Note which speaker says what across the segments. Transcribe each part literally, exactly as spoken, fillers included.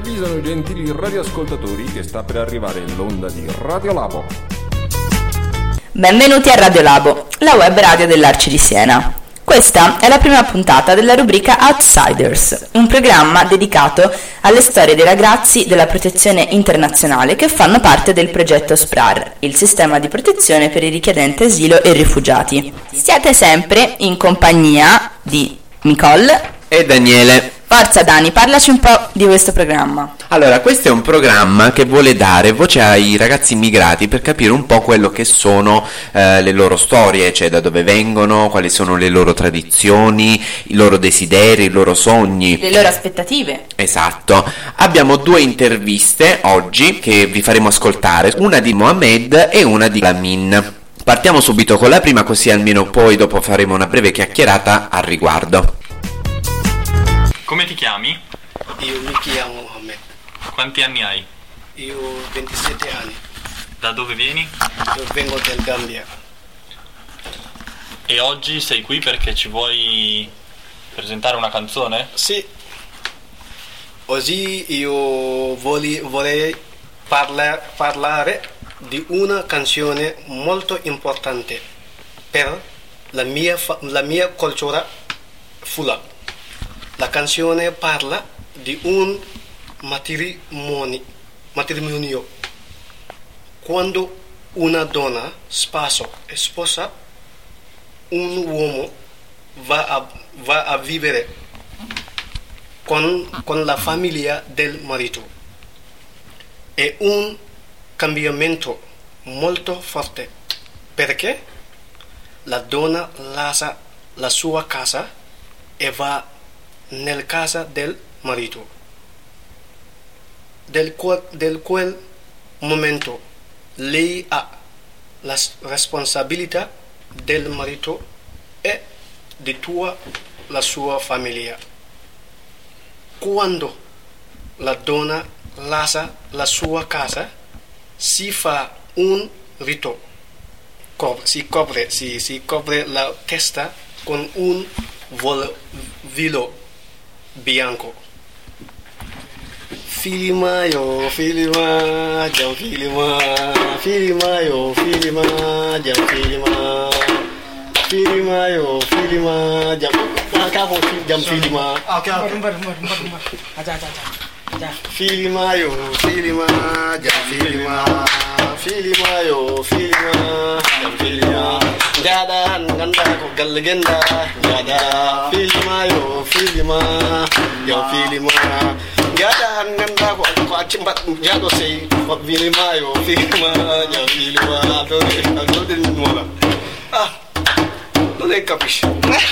Speaker 1: avvisano i gentili radioascoltatori che sta per arrivare l'onda di Radio Labo.
Speaker 2: Benvenuti a Radio Labo, la web radio dell'Arci di Siena. Questa è la prima puntata della rubrica Outsiders, un programma dedicato alle storie dei ragazzi della protezione internazionale che fanno parte del progetto S P R A R, il sistema di protezione per i richiedenti asilo e rifugiati. Siete sempre in compagnia di Nicole
Speaker 3: e Daniele.
Speaker 2: Forza Dani, parlaci un po' di questo programma.
Speaker 3: Allora, questo è un programma che vuole dare voce ai ragazzi immigrati per capire un po' quello che sono eh, le loro storie, cioè da dove vengono, quali sono le loro tradizioni, i loro desideri, i loro sogni.
Speaker 2: Le loro aspettative.
Speaker 3: Esatto. Abbiamo due interviste oggi che vi faremo ascoltare, una di Mohamed e una di Lamin. Partiamo subito con la prima, così almeno poi dopo faremo una breve chiacchierata al riguardo.
Speaker 4: Come ti chiami?
Speaker 5: Io mi chiamo Mohamed.
Speaker 4: Quanti anni hai?
Speaker 5: Io ho ventisette anni.
Speaker 4: Da dove vieni?
Speaker 5: Io vengo dal Gambia.
Speaker 4: E oggi sei qui perché ci vuoi presentare una canzone?
Speaker 5: Sì. Oggi io voli, vorrei parla, parlare di una canzone molto importante per la mia, la mia cultura Fula. La canzone parla di un matrimonio, matrimonio. Quando una donna sposa, sposa un uomo, va a, va a vivere con, con la famiglia del marito. È un cambiamento molto forte perché la donna lascia la sua casa e va nel casa del marito. Del quel, del quel momento lei ha la responsabilità del marito e di tutta la sua famiglia. Quando la donna lascia la sua casa si fa un rito, si copre, si, si copre la testa con un vol, velo bianco. Filimayo, filima, jam filima, filimayo, filima, jam filima, filimayo, filima, jam. Ah, kamu jam filima.
Speaker 6: Oke, bentar, bentar, bentar, bentar. Aja, aja, aja.
Speaker 5: Filimayo, filima, jam filima, filimayo, filima, jam filima. Jada nganda ko galgenda, jada filima yo filima, yo filima. Jada nganda ko ko achimbat jado sei ko filima yo filima, yo filima. Dove dove nuova. Ah, non è capisci.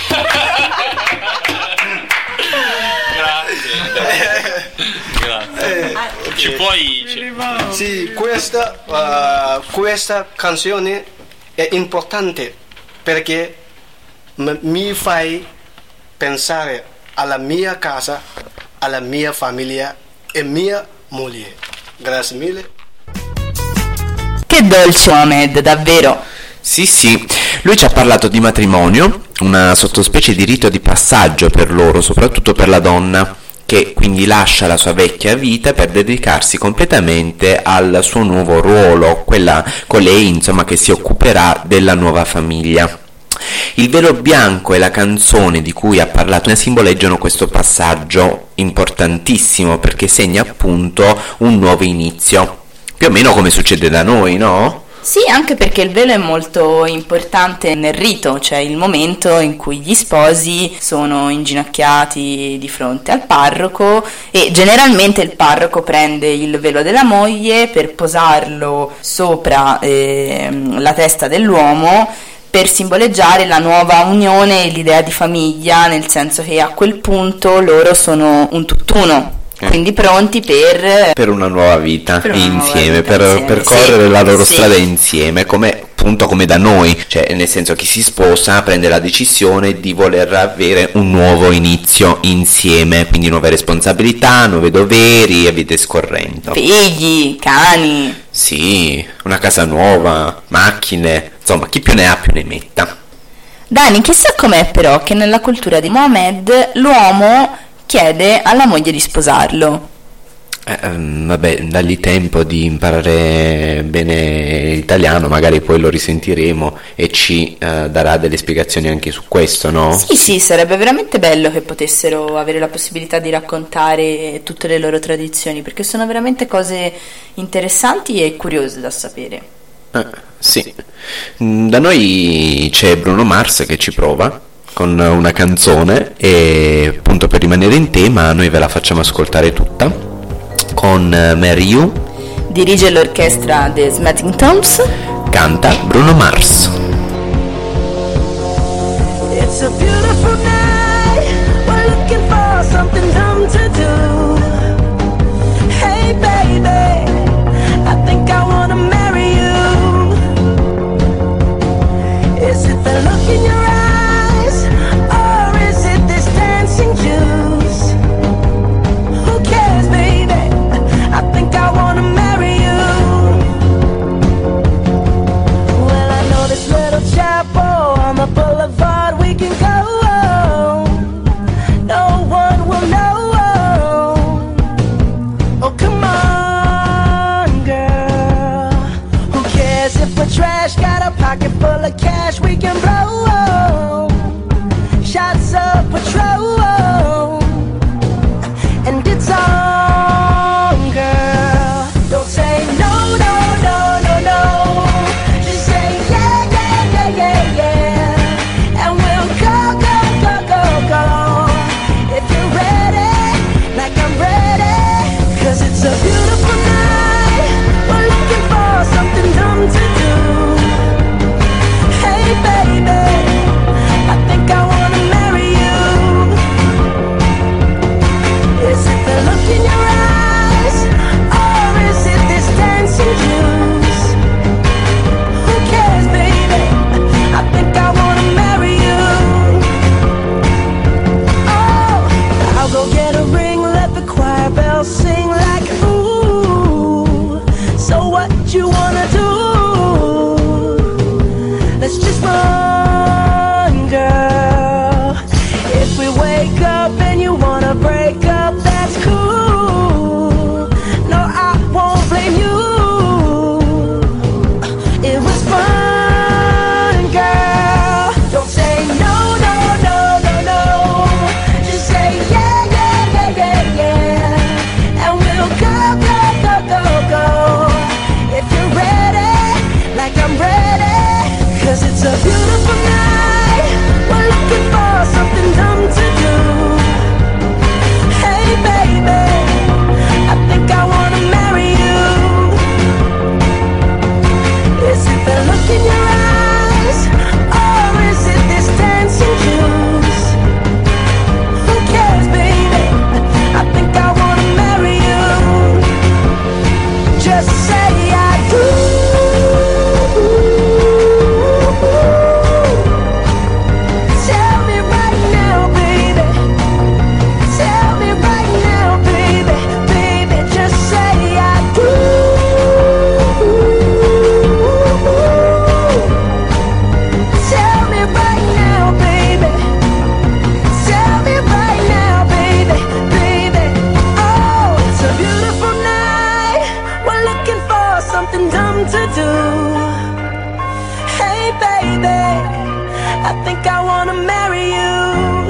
Speaker 4: Grazie. Grazie.
Speaker 5: Eh,
Speaker 4: Ci puoi ci...
Speaker 5: Sì, questa uh, questa canzone è importante perché m- mi fai pensare alla mia casa, alla mia famiglia e mia moglie. Grazie mille.
Speaker 2: Che dolce Mohamed, davvero.
Speaker 3: Sì, sì, lui ci ha parlato di matrimonio, una sottospecie di rito di passaggio per loro, soprattutto per la donna, che quindi lascia la sua vecchia vita per dedicarsi completamente al suo nuovo ruolo, quella colei insomma che si occuperà della nuova famiglia. Il velo bianco e la canzone di cui ha parlato ne simboleggiano questo passaggio importantissimo perché segna appunto un nuovo inizio, più o meno come succede da noi, no?
Speaker 2: Sì, anche perché il velo è molto importante nel rito, cioè il momento in cui gli sposi sono inginocchiati di fronte al parroco e generalmente il parroco prende il velo della moglie per posarlo sopra eh, la testa dell'uomo per simboleggiare la nuova unione e l'idea di famiglia, nel senso che a quel punto loro sono un tutt'uno. Quindi pronti per
Speaker 3: per una nuova vita
Speaker 2: per una
Speaker 3: insieme,
Speaker 2: nuova vita
Speaker 3: per
Speaker 2: insieme.
Speaker 3: percorrere
Speaker 2: Sì,
Speaker 3: la loro
Speaker 2: sì.
Speaker 3: strada insieme, come appunto come da noi, cioè nel senso chi si sposa prende la decisione di voler avere un nuovo inizio insieme, quindi nuove responsabilità, nuovi doveri e via discorrendo.
Speaker 2: figli, cani.
Speaker 3: Sì, una casa nuova, macchine, insomma chi più ne ha più ne metta.
Speaker 2: Dani, chissà com'è però che nella cultura di Mohamed l'uomo chiede alla moglie di sposarlo.
Speaker 3: Eh, ehm, vabbè, dagli tempo di imparare bene l'italiano, magari poi lo risentiremo e ci eh, darà delle spiegazioni anche su questo, no?
Speaker 2: Sì, sì, sarebbe veramente bello che potessero avere la possibilità di raccontare tutte le loro tradizioni, perché sono veramente cose interessanti e curiose da sapere.
Speaker 3: Eh, sì. Mm, Da noi c'è Bruno Mars che ci prova con una canzone e appunto per rimanere in tema noi ve la facciamo ascoltare tutta con eh, Mary You,
Speaker 2: Dirige l'orchestra The Smashing Tones.
Speaker 3: canta Bruno Mars.
Speaker 7: It's a beautiful night. We're looking for something dumb to do. Hey baby, I think I wanna marry you. Is it the look in your eyes, or is it this dancing juice? Who cares, baby? I think I wanna marry you. Well, I know this little chapel on the boulevard we can go. No one will know. Oh, come on, girl. Who cares if we're trash? Got a pocket full of cash we can blow. Shots of patrol. And it's on, girl. Don't say no, no, no, no, no. Just say yeah, yeah, yeah, yeah, yeah. And we'll go, go, go, go, go. If you're ready, like I'm ready. Cause it's a beautiful night. We're looking for something dumb to do. Hey baby, I think I wanna marry you. Is it the look in your eyes, or is it this dancing juice? Who cares, baby? I think I wanna marry you. Oh, I'll go get a ring, let the choir bells sing like ooh. So what you wanna do? Let's just run, girl. If we wake up and you wanna break up, that's cool. No, I won't blame you. It was fun, girl. Don't say no, no, no, no, no. Just say yeah, yeah, yeah, yeah, yeah. And we'll go, go, go, go, go. If you're ready, like I'm ready. Cause it's a beautiful night. We're looking for something dumb to do. Hey baby, I think I wanna marry you. Is it the look in your eyes, or is it this dancing juice? Who cares, baby? I think I wanna marry you. Just say I do. Tell me right now, baby. Tell me right now, baby. Baby, just say I do. Tell me right now, baby. Tell me right now, baby. Baby, oh, it's a beautiful night. We're looking for something dumb to do. Hey baby, I think I wanna marry you.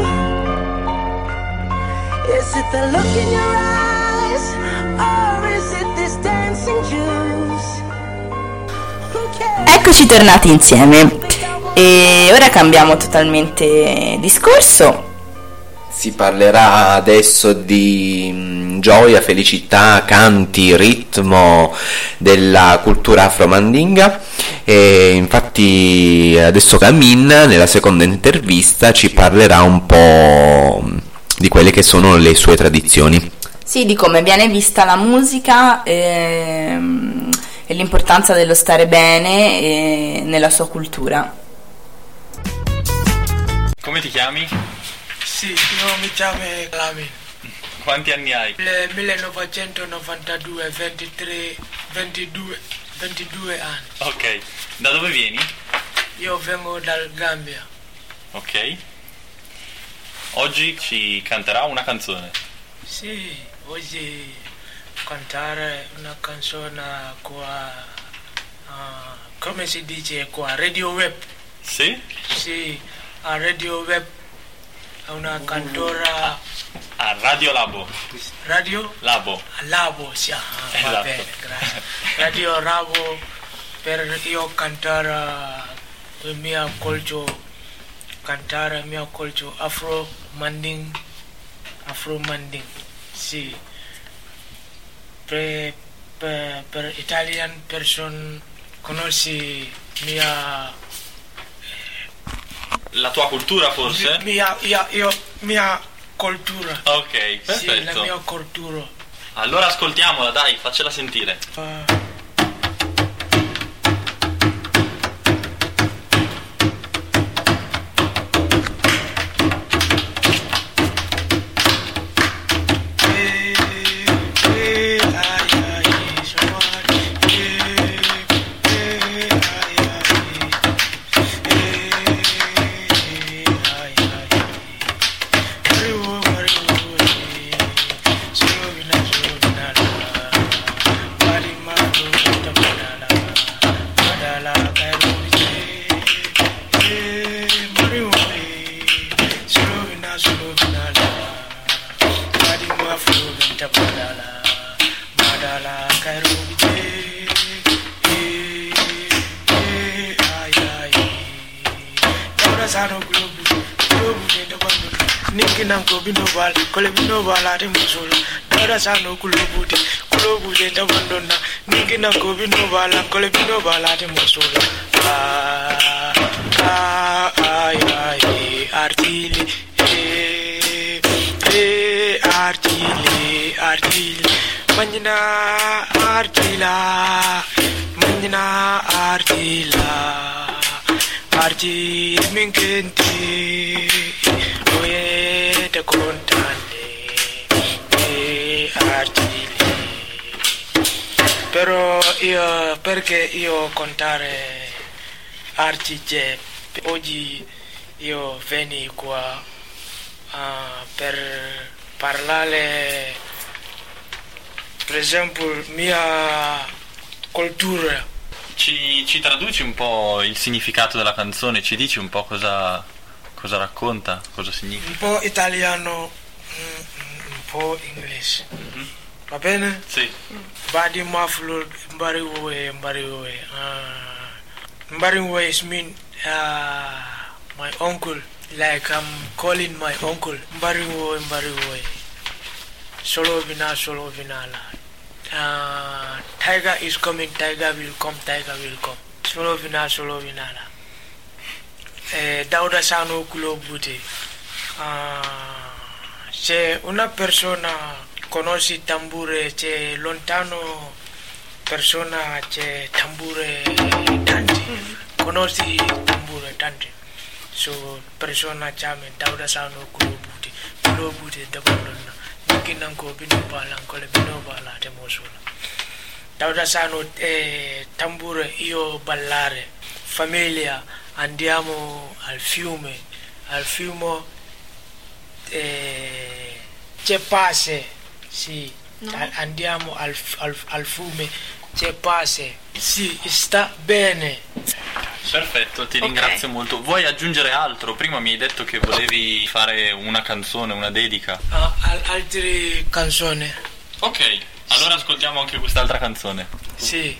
Speaker 7: Is it the look in your eyes, or is it this dancing juice? Who cares?
Speaker 2: Eccoci tornati insieme e ora cambiamo totalmente discorso.
Speaker 3: Si parlerà adesso di mm, gioia, felicità, canti, ritmo della cultura afro-mandinga e infatti adesso Camin nella seconda intervista ci parlerà un po' di quelle che sono le sue tradizioni.
Speaker 2: Sì, di come viene vista la musica ehm, e l'importanza dello stare bene eh, nella sua cultura.
Speaker 4: Come ti chiami?
Speaker 6: Sì, io mi chiamo Lamin.
Speaker 4: Quanti anni hai?
Speaker 6: Nel millenovecentonovantadue, ventitré, ventidue, ventidue anni.
Speaker 4: Ok, da dove vieni?
Speaker 6: Io vengo dal Gambia.
Speaker 4: Ok. Oggi ci canterà una canzone.
Speaker 6: Sì, oggi cantare una canzone qua, uh, come si dice qua, Radio Web.
Speaker 4: Sì?
Speaker 6: Sì, a Radio Web è una cantora.
Speaker 4: A Radio Labo.
Speaker 6: Radio?
Speaker 4: Labo.
Speaker 6: Labo, sì, ah,
Speaker 4: Esatto.
Speaker 6: va bene, grazie. Radio Labo per io cantare il mio culture, cantare il mio culture Afro Manding, Afro Manding, sì. Per, per, per Italian person conosci mia
Speaker 4: La tua cultura forse?
Speaker 6: mia io, io mia cultura.
Speaker 4: Ok, perfetto.
Speaker 6: Sì, la mia cultura.
Speaker 4: Allora ascoltiamola, dai, faccela sentire.
Speaker 6: Uh, Binobal, kole binobal ati musola. Dada sano kulobuti, kulobuti tabandona. Niki na ko binobal, kole binobal ati musola. Ah, ah, ay, ay, artili, eh, eh, artili, artili. Manjina artila, manjina artila, artili minkenti. Oye te contane e artili, però io perché io contare artige oggi io veni qua uh, per parlare per esempio mia cultura.
Speaker 4: Ci, ci traduci un po' il significato della canzone, ci dici un po' cosa, cosa racconta, cosa significa?
Speaker 6: Un po' italiano, un po' inglese. Mm-hmm. Va bene?
Speaker 4: Sì.
Speaker 6: Badi maflur mbariwe mbariwe. Uh, mbariwe is mean uh, my uncle. Like I'm calling my uncle. Mbariwe mbariwe. Solo vina solo vinala. Uh, tiger is coming, tiger will come, tiger will come. Solo vina solo vinala. Eh, Dauda Sano Kulobuti. Uh, se una persona conosce tambure, c'è lontano persona c'è tambure tanti, conosci tambure tanti. So persona chame Dauda Sano Kulobuti, Kulobuti dabandona. Kinanko binobala ancora binobala te mosola. Dauda Sano eh, tambure io ballare. Famiglia andiamo al fiume, al fiume eh, c'è pace, sì, no. Andiamo al, al, al fiume, c'è pace, sì, sta bene.
Speaker 4: Perfetto, ti ringrazio okay. molto. Vuoi aggiungere altro? Prima mi hai detto che volevi fare una canzone, una dedica.
Speaker 6: Uh, al- altre canzoni.
Speaker 4: Ok, allora sì. Ascoltiamo anche quest'altra canzone.
Speaker 6: Sì.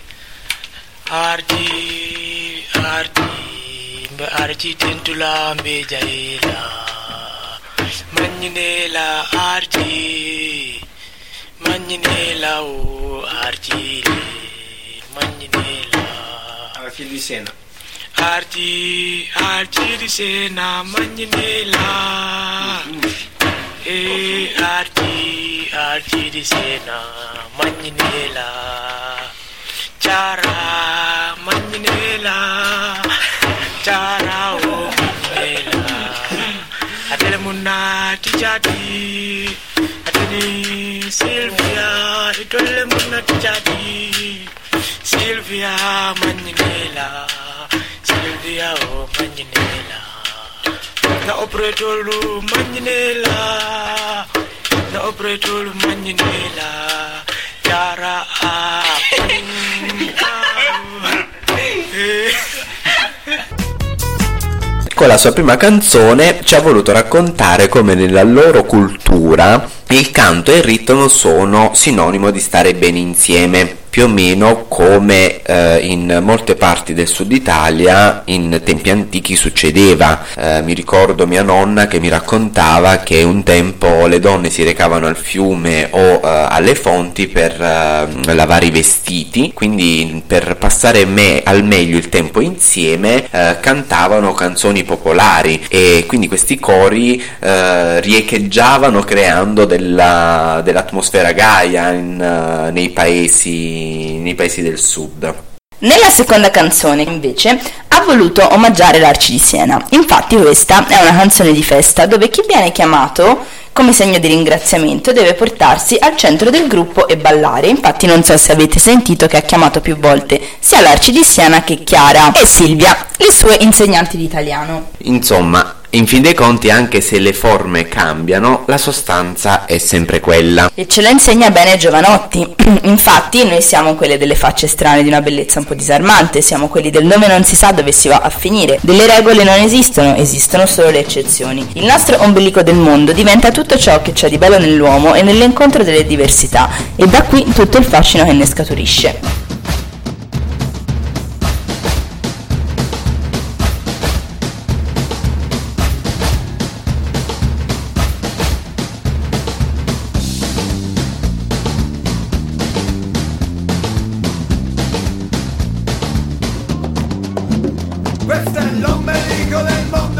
Speaker 6: Arti, arti, arti tentula mejaila, magnela arti, magnela o arti, magnela.
Speaker 5: Arti di Sena.
Speaker 6: Arti, arti di Sena, magnela. E arti, arti di Sena, magnela. Cara magnela, cara o magnela. Adele munna tijati, adele Silvia, idole munna tijati. Silvia magnela, Silvia o magnela. Na opretolu magnela, na opretolu magnela. Chiara. Ah,
Speaker 3: Con la sua prima canzone ci ha voluto raccontare come nella loro cultura il canto e il ritmo sono sinonimo di stare bene insieme, più o meno come eh, in molte parti del sud Italia in tempi antichi succedeva. Eh, mi ricordo mia nonna che mi raccontava che un tempo le donne si recavano al fiume o eh, alle fonti per eh, lavare i vestiti, quindi per passare me- al meglio il tempo insieme eh, cantavano canzoni popolari, e quindi questi cori eh, riecheggiavano creando della, dell'atmosfera gaia in, uh, nei paesi nei paesi del sud.
Speaker 2: Nella seconda canzone, invece, ha voluto omaggiare l'Arci di Siena. Infatti questa è una canzone di festa dove chi viene chiamato come segno di ringraziamento deve portarsi al centro del gruppo e ballare. Infatti non so se avete sentito che ha chiamato più volte sia l'Arci di Siena che Chiara e Silvia, le sue insegnanti di italiano.
Speaker 3: Insomma, in fin dei conti, anche se le forme cambiano, la sostanza è sempre quella.
Speaker 2: E ce la insegna bene Giovanotti. Infatti noi siamo quelle delle facce strane di una bellezza un po' disarmante, siamo quelli del nome non si sa dove si va a finire, delle regole non esistono, esistono solo le eccezioni. Il nostro ombelico del mondo diventa tutto ciò che c'è di bello nell'uomo e nell'incontro delle diversità, e da qui tutto il fascino che ne scaturisce.
Speaker 8: Questo è l'ombelico del mondo,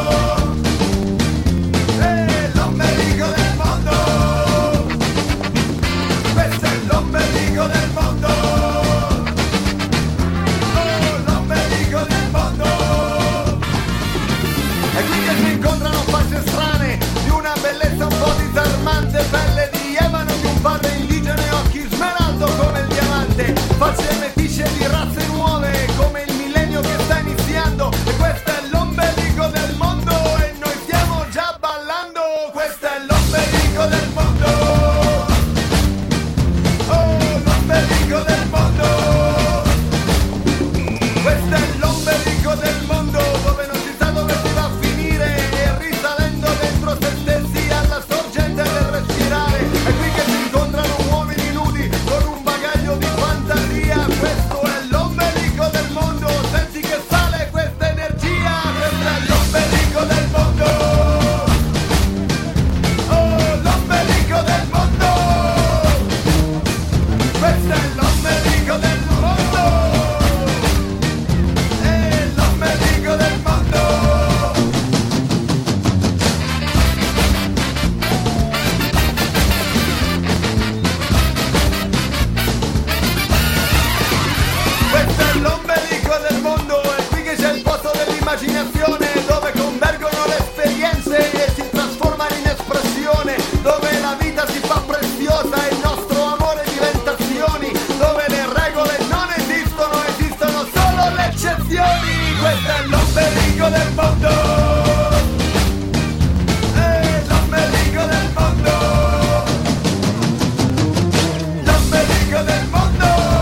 Speaker 8: eh, l'ombelico del mondo, questo è l'ombelico del mondo, oh, l'ombelico del mondo. E qui che si incontrano facce strane, di una bellezza un po' disarmante, pelle di ebano di un padre indigeno e occhi smeraldo come il diamante, facce meticce di razze nuove come il millennio che sta iniziando. E questo è l'ombelico del mondo e noi stiamo già ballando. Questo è l'ombelico del mondo, oh, l'ombelico del mondo. Questo è l'ombelico del mondo dove non si sa dove si va a finire, e risalendo dentro se stessi alla sorgente del respirare. È qui che si incontrano uomini nudi con un bagaglio di fantasia. Questo è l'ombelico del mondo, senti che sale questa energia. Questo è l'ombelico del mondo, oh, l'ombelico del mondo. Questo è l'ombelico del mondo, eh, l'ombelico del mondo. Questo è l'ombelico del mondo, è qui che c'è il posto dell'immaginazione, dove convergono le esperienze e si trasformano in espressione, dove la vita si fa preziosa e il nostro amore diventa azioni, dove le regole non esistono, esistono solo le eccezioni. Questo è l'ombelico del mondo, eh, l'ombelico del mondo, l'ombelico del mondo.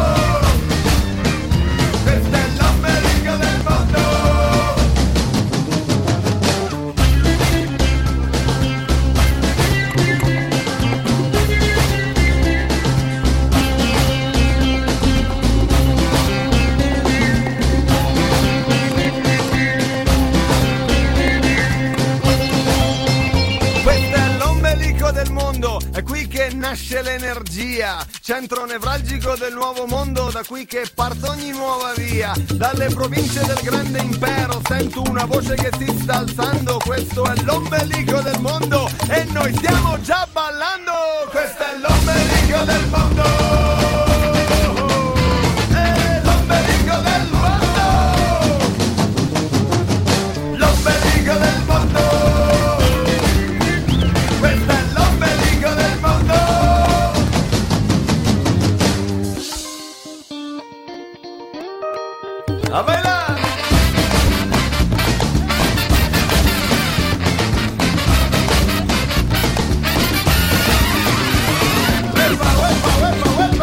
Speaker 8: Questo è l'ombelico del mondo. Questo è l'ombelico del mondo, è qui che nasce l'energia, centro nevralgico del nuovo mondo, da qui che parte ogni nuova via. Dalle province del grande impero sento una voce che si sta alzando. Questo è l'ombelico del mondo e noi stiamo già ballando. Questo è l'ombelico del mondo, eh, l'ombelico del mondo, l'ombelico del mondo. Questo è l'ombelico del mondo. A bailar! Uepa, uepa, uepa, uepa.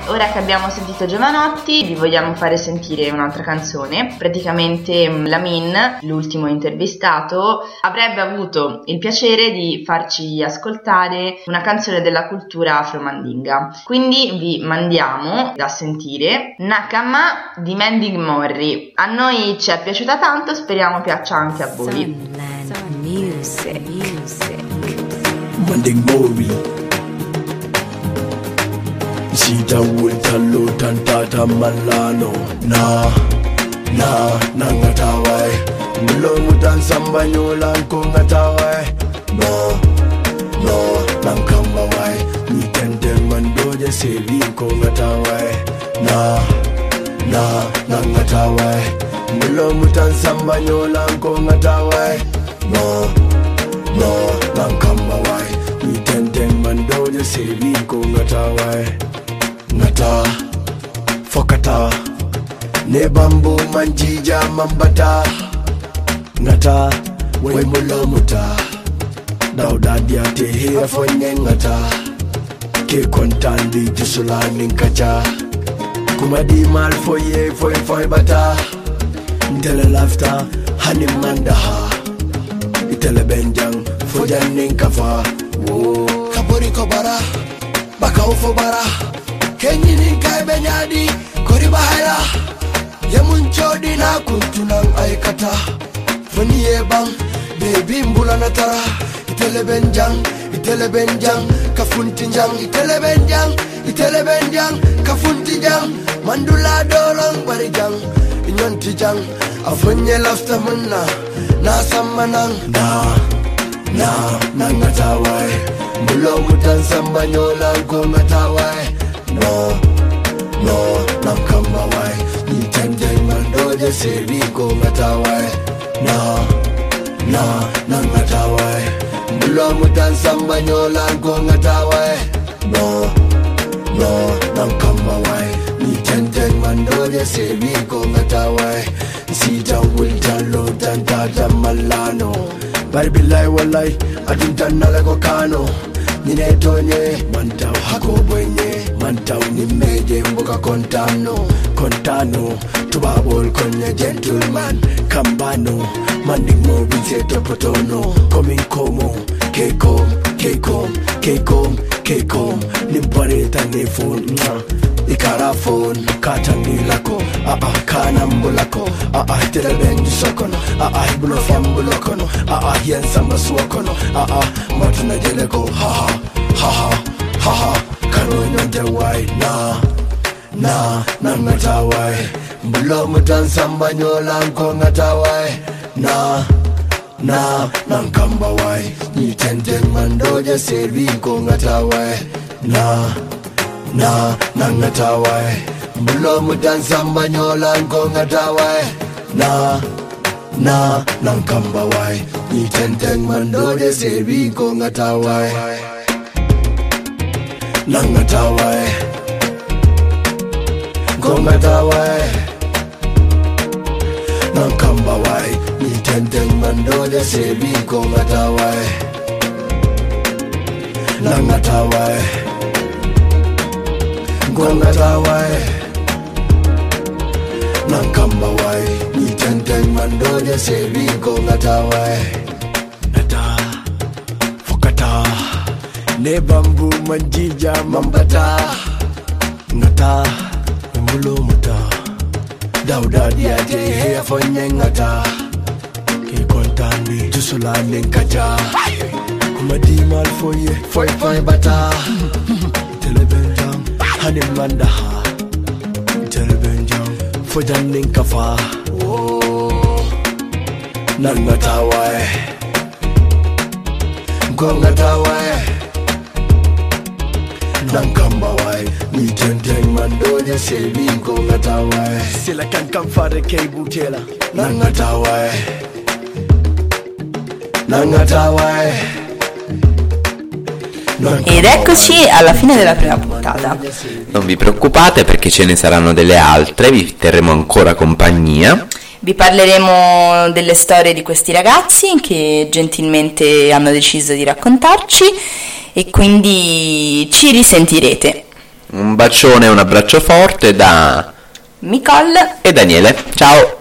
Speaker 2: ora che abbiamo sentito Giovanotti vi vogliamo fare sentire un'altra canzone. Praticamente Lamin, l'ultimo intervistato, avrebbe avuto il piacere di farci ascoltare una canzone della cultura afro-mandinga. Quindi vi mandiamo da sentire Nakama di Mending Morri. A noi ci è piaciuta tanto, speriamo piaccia anche a voi.
Speaker 9: Music, music.
Speaker 10: Mending Morri Sita wultalo tantata malano na na na ngatawai mulo mutan sambanyola ko ngatawai no no nang kambawai ni tende mandoje sevi ko ngatawai na na na ngatawai mulo mutan sambanyola ko ngatawai no no nang kambawai ni tende mandoje sevi ko ngatawai Ngata, fokata, ne bambu manjija mambata. Ngata, we mulomuta, dauda diate hea fonye ngata. Ke kontandi jusula ninkacha, kumadi mal foye foye foye bata. Ntele lafta, hani mandaha, itele benjang, fojan ninkafa. Kaburi kobara, baka ufo bara. Kenyini kai benyadi kori bahaya Yamun chodi na kuntunan aikata Faniye bang baby mbula natara Itele benjang, itele benjang Kafuntinjang, itele benjang Itele benjang, kafuntinjang Mandula dorong barijang Inyantijang Afunye lafta munna Na samanang Na, na, na ngatawai Mulo mutan sambanyolang ko ngatawai No, no, nam kambawai Ni tendeng mandoje sevi ko ngatawai Na, na, nam ngatawai Mulo mutan sambanyolan ko ngatawai No, no, nam kambawai Ni tendeng mandoje sevi ko ngatawai Sita wultalo tantata malano Barbilai walai adintan nalago kano Nine tonye mantau hako bwenye Mantau ni meje mboka kontano Kontano tubabol konye gentleman Kambano Manding mo binse topotono Coming como Kekom, kekom, kekom, kekom Nimpareta ne phone Ikara phone Kata nilako Ah ah kanambulako Ah ah telebenji sokono Ah ah bulofambulokono Ah ah yensamba suokono Ah ah matuna jeleko Ha ha ha ha ha ha Kano nyonte wai na Na na ngatawai Mbulo mutan samba nyola nko ngatawai Na Na na nkambawai Ni tenten mandoje servi nko ngatawai Na Na na ngatawai Mbulo mutan samba nyola nko ngatawai Na Na na nkambawai Ni tenten mandoje servi nko ngatawai Na ngatawai Nko ngatawai Na nkambawai Ni tenten mandoje servi nko ngatawai Na ngatawai Ngatawai Nankambawai Ni tenten mandoje sevi ko ngatawai Nata Fokata Ne bambu manjija mambata Ngata Mulo muta Dauda diate hea fonye ngata Ke kontandi Jusula nenkaja Kumadi mal foye Foy foy bata Telebenjam Hani mandaha Telebenjam Fojan ninkafa Oh Nangatawai Ngongatawai Nankambawai Ni tenten mandoje sevi ngongatawai Sila kan kamfare keibu tela Nangatawai Nangatawai
Speaker 2: Ed eccoci alla fine della prima puntata.
Speaker 3: Non vi preoccupate perché ce ne saranno delle altre, vi terremo ancora compagnia.
Speaker 2: Vi parleremo delle storie di questi ragazzi che gentilmente hanno deciso di raccontarci e quindi ci risentirete.
Speaker 3: Un bacione e un abbraccio forte da
Speaker 2: Nicole
Speaker 3: e Daniele. Ciao.